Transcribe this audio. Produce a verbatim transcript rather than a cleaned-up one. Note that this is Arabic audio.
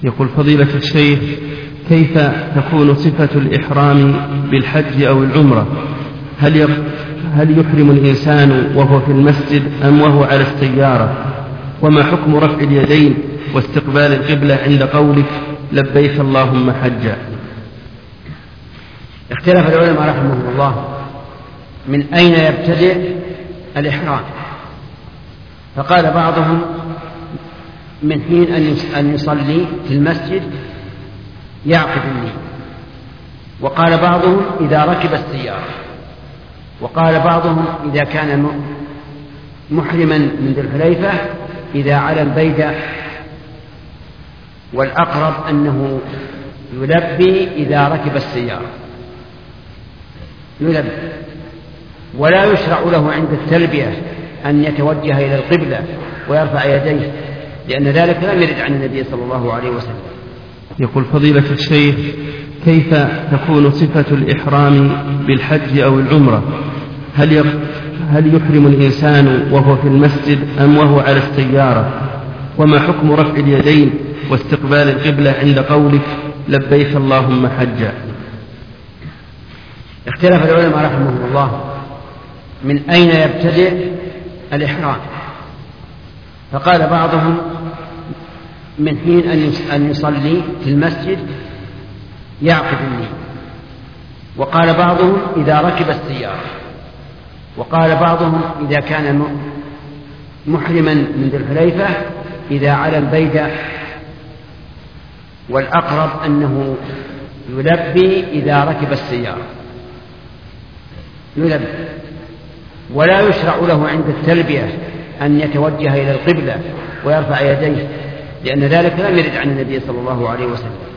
يقول فضيلة الشيخ: كيف تكون صفة الإحرام بالحج أو العمرة؟ هل هل يحرم الإنسان وهو في المسجد أم وهو على السيارة؟ وما حكم رفع اليدين واستقبال القبلة عند قولك لبيك اللهم حجا؟ اختلف العلماء رحمهم الله من أين يبتدئ الإحرام، فقال بعضهم من حين أن يصلي في المسجد يعقد النية، وقال بعضهم إذا ركب السيارة، وقال بعضهم إذا كان محرما من ذي الحليفة إذا على البيدة، والأقرب أنه يلبي إذا ركب السيارة يلبي، ولا يشرع له عند التلبية أن يتوجه إلى القبلة ويرفع يديه، لأن ذلك لم يرد عن النبي صلى الله عليه وسلم. يقول فضيلة الشيخ: كيف تكون صفة الإحرام بالحج أو العمرة؟ هل هل يحرم الإنسان وهو في المسجد أم وهو على السيارة؟ وما حكم رفع اليدين واستقبال القبلة عند قولك لبيك اللهم حجا؟ اختلف العلماء رحمهم الله من أين يبتدئ الإحرام، فقال بعضهم من حين أن يصلي في المسجد يعقد النية، وقال بعضهم إذا ركب السيارة، وقال بعضهم إذا كان محرما من ذي الحليفة إذا على البيدة، والأقرب أنه يلبي إذا ركب السيارة يلبي، ولا يشرع له عند التلبية أن يتوجه إلى القبلة ويرفع يديه، لأن ذلك لم يرد عن النبي صلى الله عليه وسلم.